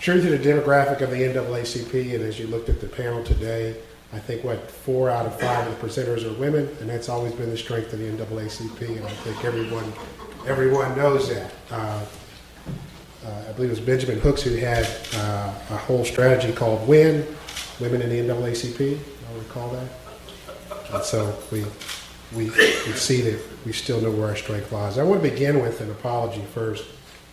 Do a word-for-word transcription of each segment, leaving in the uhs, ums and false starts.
true to the demographic of the N double A C P, and as you looked at the panel today, I think, what, four out of five of the presenters are women, and that's always been the strength of the N double A C P, and I think everyone everyone knows that. Uh, uh, I believe it was Benjamin Hooks who had uh, a whole strategy called WIN, Women in the N double A C P, I'll recall that. And so we, we, we see that we still know where our strength lies. I want to begin with an apology first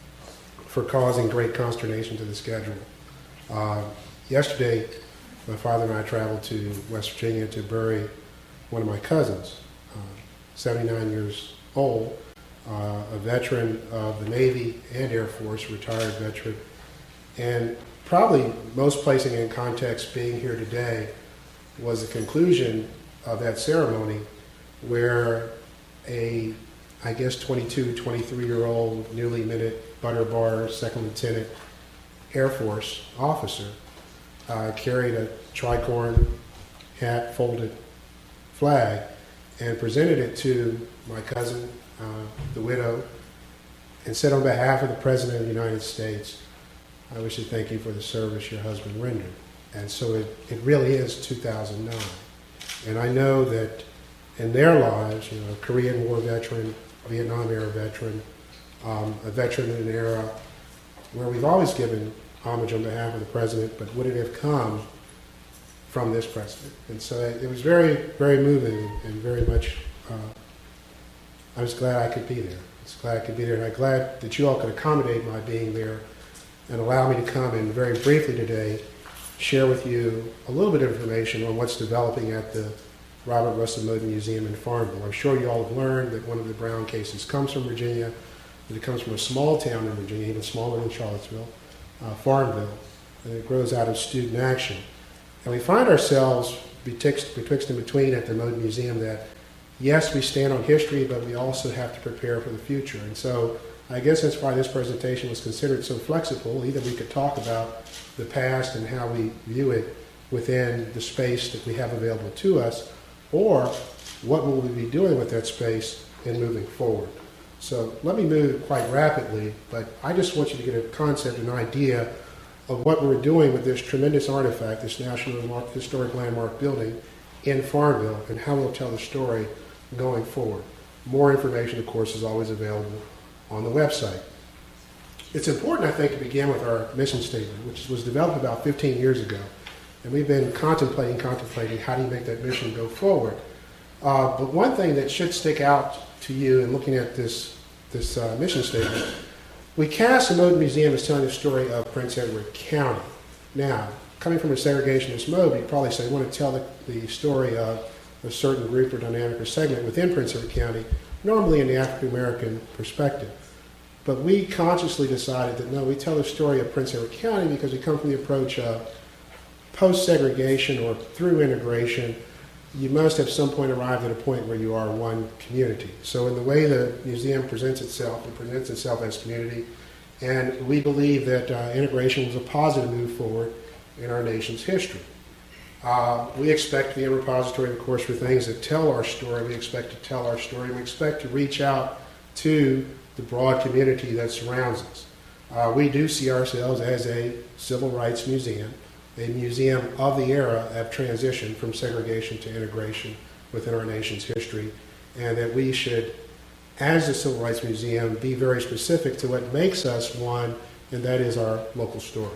for causing great consternation to the schedule. Uh, yesterday, my father and I traveled to West Virginia to bury one of my cousins, uh, seventy-nine years old, uh, a veteran of the Navy and Air Force, retired veteran. And probably most placing in context being here today was the conclusion of that ceremony where a, I guess, twenty-two, twenty-three-year-old newly minted butter bar second lieutenant Air Force officer Uh, carried a tricorn hat folded flag and presented it to my cousin, uh, the widow, and said, on behalf of the President of the United States, I wish to thank you for the service your husband rendered. And so it, it really is two thousand nine. And I know that in their lives, you know, a Korean War veteran, Vietnam era veteran, um, a veteran in an era where we've always given homage on behalf of the president, but would it have come from this president? And so it was very, very moving and very much, uh, I was glad I could be there. I was glad I could be there, and I'm glad that you all could accommodate my being there and allow me to come and very briefly today share with you a little bit of information on what's developing at the Robert Russell Moden Museum in Farmville. I'm sure you all have learned that one of the Brown cases comes from Virginia, that it comes from a small town in Virginia, even smaller than Charlottesville, Uh, Farmville, and it grows out of student action. And we find ourselves betwixt, betwixt and between at the Moden Museum that, yes, we stand on history, but we also have to prepare for the future. And so I guess that's why this presentation was considered so flexible. Either we could talk about the past and how we view it within the space that we have available to us, or what will we be doing with that space in moving forward. So let me move quite rapidly, but I just want you to get a concept, an idea of what we're doing with this tremendous artifact, this National Historic Landmark building in Farmville, and how we'll tell the story going forward. More information, of course, is always available on the website. It's important, I think, to begin with our mission statement, which was developed about fifteen years ago. And we've been contemplating, contemplating how do you make that mission go forward. Uh, but one thing that should stick out to you in looking at this, this uh, mission statement, we cast the Moden Museum as telling the story of Prince Edward County. Now, coming from a segregationist mode, you'd probably say, we want to tell the, the story of a certain group or dynamic or segment within Prince Edward County, normally in the African American perspective. But we consciously decided that no, we tell the story of Prince Edward County because we come from the approach of post-segregation or through integration. You must at some point arrive at a point where you are one community. So in the way the museum presents itself, it presents itself as community, and we believe that uh, integration was a positive move forward in our nation's history. Uh, we expect to be a repository, of course, for things that tell our story. We expect to tell our story. We expect to reach out to the broad community that surrounds us. Uh, we do see ourselves as a civil rights museum, a museum of the era of transition from segregation to integration within our nation's history, and that we should, as a Civil Rights Museum, be very specific to what makes us one, and that is our local story.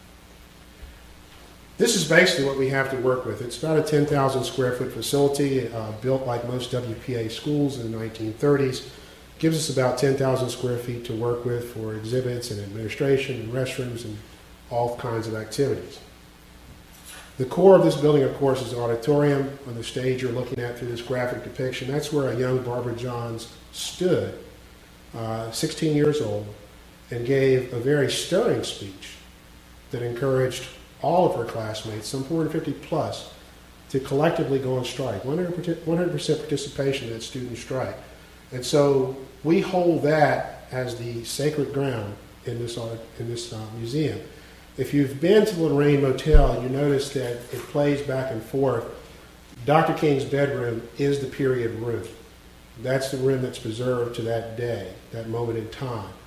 This is basically what we have to work with. It's about a ten thousand square foot facility, uh, built like most W P A schools in the nineteen thirties. Gives us about ten thousand square feet to work with for exhibits and administration and restrooms and all kinds of activities. The core of this building, of course, is an auditorium. On the stage you're looking at through this graphic depiction, that's where a young Barbara Johns stood, uh, sixteen years old, and gave a very stirring speech that encouraged all of her classmates, some four hundred fifty plus, to collectively go on strike, one hundred percent participation in that student strike. And so we hold that as the sacred ground in this, in this uh, museum. If you've been to the Lorraine Motel, you notice that it plays back and forth. Doctor King's bedroom is the period room. That's the room that's preserved to that day, that moment in time.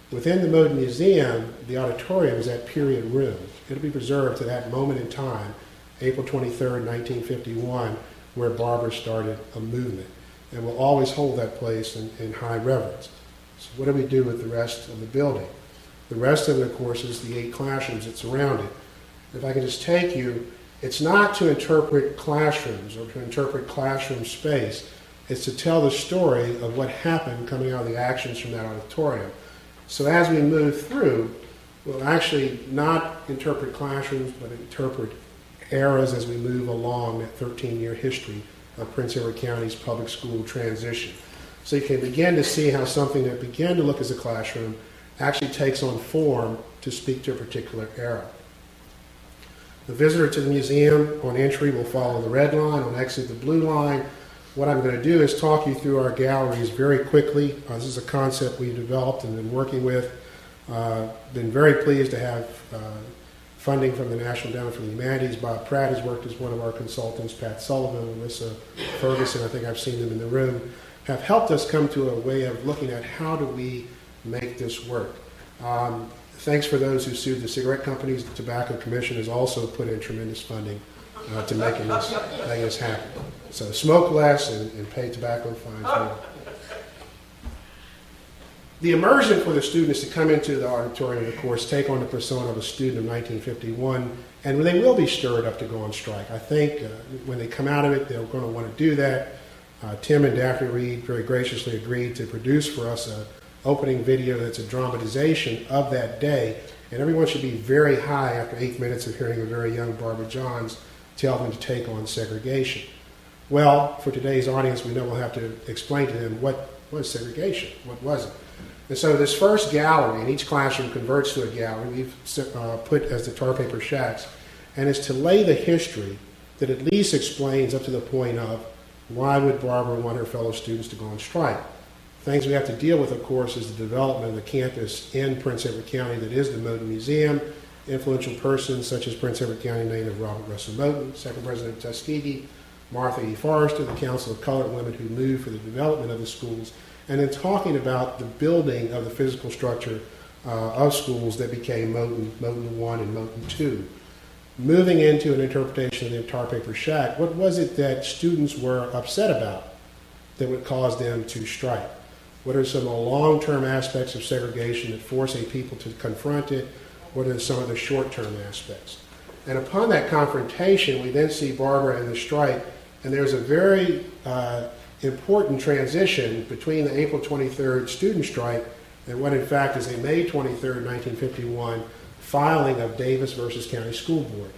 Within the Moden Museum, the auditorium is that period room. It'll be preserved to that moment in time, April twenty-third, nineteen fifty-one, where Barbara started a movement. And we'll always hold that place in, in high reverence. So what do we do with the rest of the building? The rest of it, of course, is the eight classrooms that surround it. If I can just take you, it's not to interpret classrooms or to interpret classroom space. It's to tell the story of what happened coming out of the actions from that auditorium. So as we move through, we'll actually not interpret classrooms, but interpret eras as we move along that thirteen-year history of Prince Edward County's public school transition. So you can begin to see how something that began to look as a classroom actually takes on form to speak to a particular era. The visitor to the museum on entry will follow the red line, on exit the blue line. What I'm going to do is talk you through our galleries very quickly. Uh, this is a concept we've developed and been working with. Uh, been very pleased to have uh, funding from the National Endowment for the Humanities. Bob Pratt has worked as one of our consultants. Pat Sullivan, Melissa Ferguson, I think I've seen them in the room, have helped us come to a way of looking at how do we make this work. Um, thanks for those who sued the cigarette companies. The Tobacco Commission has also put in tremendous funding uh, to making this, making this happen. So smoke less and, and pay tobacco fines more. The immersion for the students to come into the auditorium, of course, take on the persona of a student of nineteen fifty-one, and they will be stirred up to go on strike. I think uh, when they come out of it, they're going to want to do that. Uh, Tim and Daphne Reed very graciously agreed to produce for us an opening video that's a dramatization of that day, and everyone should be very high after eight minutes of hearing a very young Barbara Johns tell them to take on segregation. Well, for today's audience, we know we'll have to explain to them what was segregation, what was it. And so this first gallery, and each classroom converts to a gallery, we've uh, put as the tar paper shacks, and it's to lay the history that at least explains up to the point of why would Barbara want her fellow students to go on strike. Things we have to deal with, of course, is the development of the campus in Prince Edward County that is the Moden Museum. Influential persons such as Prince Edward County native Robert Russell Moten, second president of Tuskegee, Martha E. Forrester, the Council of Colored Women who moved for the development of the schools, and then talking about the building of the physical structure uh, of schools that became Moten, Moten one and Moten two. Moving into an interpretation of the tar paper shack, what was it that students were upset about that would cause them to strike? What are some of the long-term aspects of segregation that force a people to confront it? What are some of the short-term aspects? And upon that confrontation, we then see Barbara and the strike, and there's a very uh, important transition between the April twenty-third student strike and what in fact is a May twenty-third, nineteen fifty-one filing of Davis versus County School Board.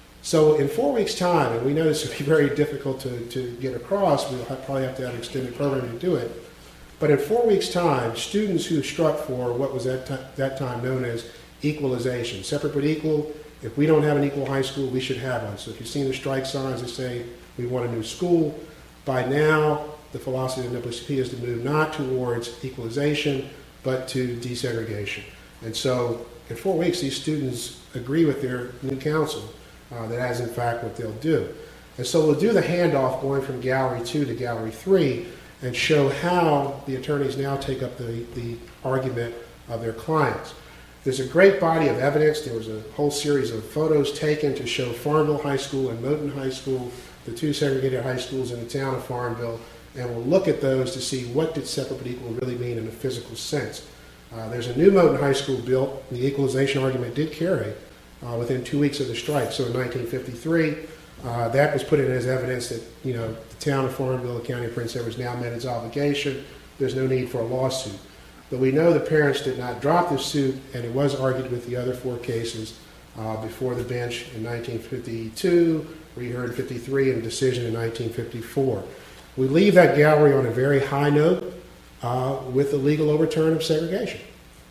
So in four weeks' time, and we know this would be very difficult to, to get across, we'll have, probably have to have an extended program to do it, but in four weeks' time, students who struck for what was at that time known as equalization, separate but equal. If we don't have an equal high school, we should have one. So if you've seen the strike signs that say we want a new school, by now the philosophy of the N double A C P is to move not towards equalization, but to desegregation. And so in four weeks, these students agree with their new council uh, that that is in fact what they'll do. And so we'll do the handoff going from Gallery two to Gallery three and show how the attorneys now take up the, the argument of their clients. There's a great body of evidence. There was a whole series of photos taken to show Farmville High School and Moten High School, the two segregated high schools in the town of Farmville, and we'll look at those to see what did separate but equal really mean in a physical sense. Uh, there's a new Moten High School built. The equalization argument did carry uh, within two weeks of the strike. So in nineteen fifty-three, uh, that was put in as evidence that, you know, the town of Farmville, the county of Prince Edward, has now met its obligation. There's no need for a lawsuit. But we know the parents did not drop the suit, and it was argued with the other four cases uh, before the bench in nineteen fifty-two, reheard in fifty-three, and decision in nineteen fifty-four. We leave that gallery on a very high note uh, with the legal overturn of segregation.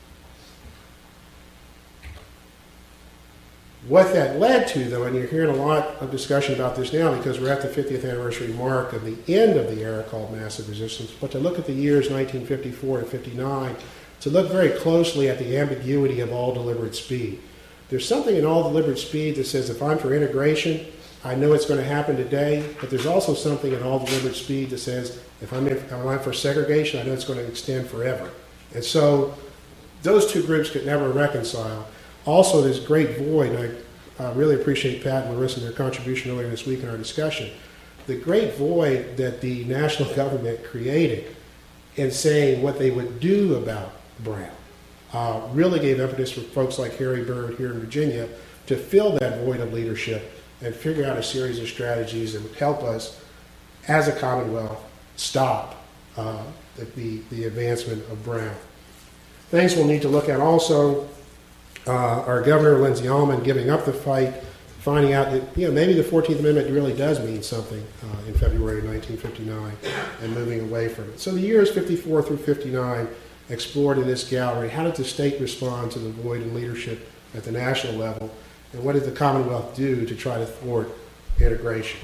What that led to, though, and you're hearing a lot of discussion about this now because we're at the fiftieth anniversary mark of the end of the era called massive resistance, but to look at the years nineteen fifty-four to fifty-nine, to look very closely at the ambiguity of all deliberate speed. There's something in all deliberate speed that says if I'm for integration, I know it's going to happen today, but there's also something in all deliberate speed that says if I'm, in, if I'm for segregation, I know it's going to extend forever. And so those two groups could never reconcile. Also, this great void, and I uh, really appreciate Pat and Larissa and their contribution earlier this week in our discussion, the great void that the national government created in saying what they would do about Brown uh, really gave impetus for folks like Harry Byrd here in Virginia to fill that void of leadership and figure out a series of strategies that would help us, as a Commonwealth, stop uh, the, the, the advancement of Brown. Things we'll need to look at also, uh, our Governor Lindsey Almond giving up the fight, finding out that you know maybe the fourteenth Amendment really does mean something uh, in February of nineteen fifty-nine, and moving away from it. So the years fifty-four through fifty-nine explored in this gallery. How did the state respond to the void in leadership at the national level, and what did the Commonwealth do to try to thwart integration?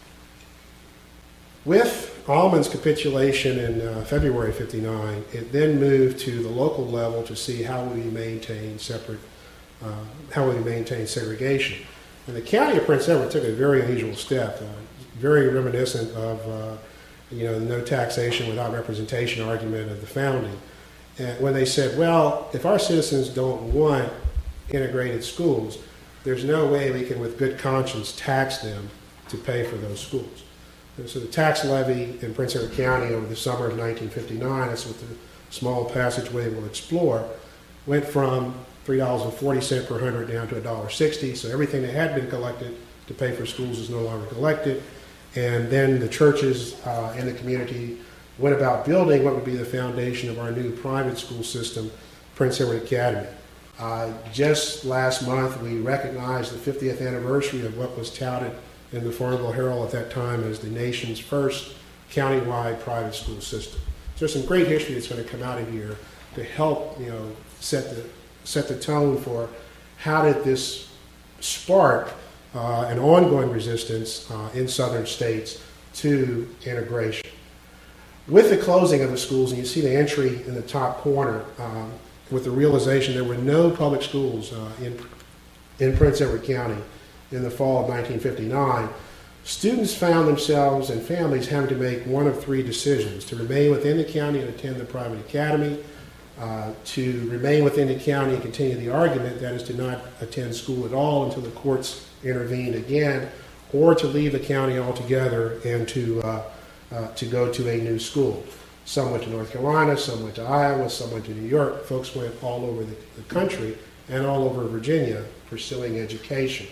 With Almond's capitulation in uh, February fifty-nine, it then moved to the local level to see how we maintain separate, uh, how we maintain segregation. And the county of Prince Edward took a very unusual step, uh, very reminiscent of, uh, you know, the no taxation without representation argument of the founding. And when they said, well, if our citizens don't want integrated schools, there's no way we can, with good conscience, tax them to pay for those schools. And so the tax levy in Prince Edward County over the summer of nineteen fifty-nine, that's what the small passageway will explore, went from three dollars and forty cents per hundred down to one dollar and sixty cents. So everything that had been collected to pay for schools is no longer collected. And then the churches uh, in the community went about building what would be the foundation of our new private school system, Prince Edward Academy. Uh, just last month, we recognized the fiftieth anniversary of what was touted in the Farmville Herald at that time as the nation's first countywide private school system. So there's some great history that's going to come out of here to help, you know, set the set the tone for how did this spark uh, an ongoing resistance uh, in southern states to integration. With the closing of the schools, and you see the entry in the top corner, um, with the realization there were no public schools uh, in, in Prince Edward County in the fall of nineteen fifty-nine, students found themselves and families having to make one of three decisions: to remain within the county and attend the private academy, uh, to remain within the county and continue the argument, that is to not attend school at all until the courts intervened again, or to leave the county altogether and to, uh, uh, to go to a new school. Some went to North Carolina, some went to Iowa, some went to New York. Folks went all over the, the country and all over Virginia pursuing education.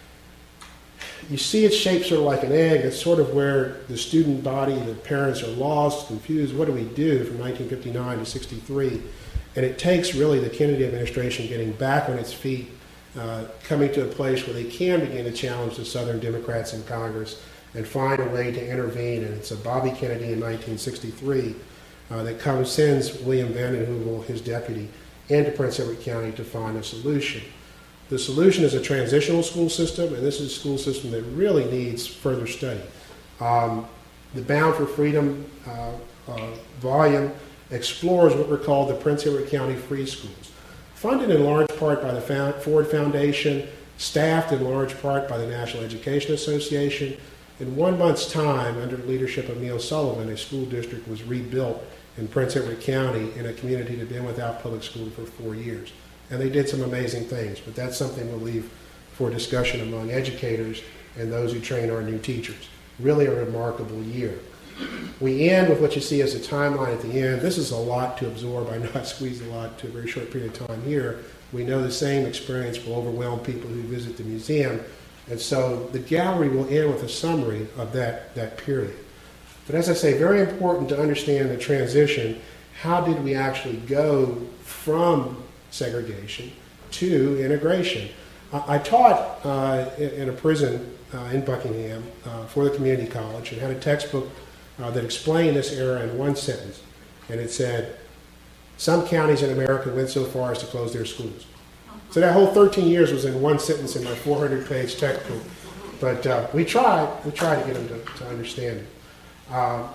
You see it's shaped sort of like an egg. It's sort of where the student body, the parents are lost, confused. What do we do from nineteen fifty-nine to sixty-three? And it takes really the Kennedy administration getting back on its feet, uh, coming to a place where they can begin to challenge the Southern Democrats in Congress and find a way to intervene. And it's a Bobby Kennedy in nineteen sixty-three uh, that comes, sends William Vanden Heuvel, his deputy, into Prince Edward County to find a solution. The solution is a transitional school system, and this is a school system that really needs further study. Um, the Bound for Freedom uh, uh, volume explores what were called the Prince Edward County Free Schools, funded in large part by the Ford Foundation, staffed in large part by the National Education Association. In one month's time, under the leadership of Neil Sullivan, a school district was rebuilt in Prince Edward County in a community that had been without public school for four years. And they did some amazing things, but that's something we'll leave for discussion among educators and those who train our new teachers. Really a remarkable year. We end with what you see as a timeline at the end. This is a lot to absorb. I know I squeezed a lot to a very short period of time here. We know the same experience will overwhelm people who visit the museum. And so the gallery will end with a summary of that, that period. But as I say, very important to understand the transition. How did we actually go from segregation to integration? I, I taught uh, in, in a prison uh, in Buckingham uh, for the community college, and had a textbook uh, that explained this era in one sentence. And it said, some counties in America went so far as to close their schools. So that whole thirteen years was in one sentence in my four hundred page textbook. But uh, we tried, we tried to get them to, to understand it. Um,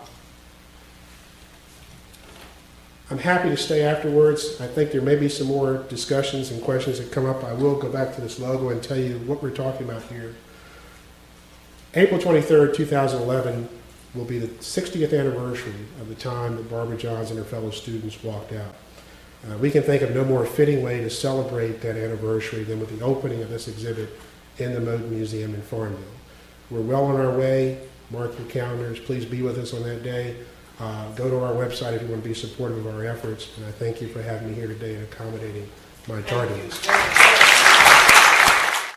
I'm happy to stay afterwards. I think there may be some more discussions and questions that come up. I will go back to this logo and tell you what we're talking about here. April twenty-third, two thousand eleven will be the sixtieth anniversary of the time that Barbara Johns and her fellow students walked out. Uh, we can think of no more fitting way to celebrate that anniversary than with the opening of this exhibit in the Moton Museum in Farmville. We're well on our way. Mark your calendars. Please be with us on that day. Uh, go to our website if you want to be supportive of our efforts. And I thank you for having me here today and accommodating my tardiness.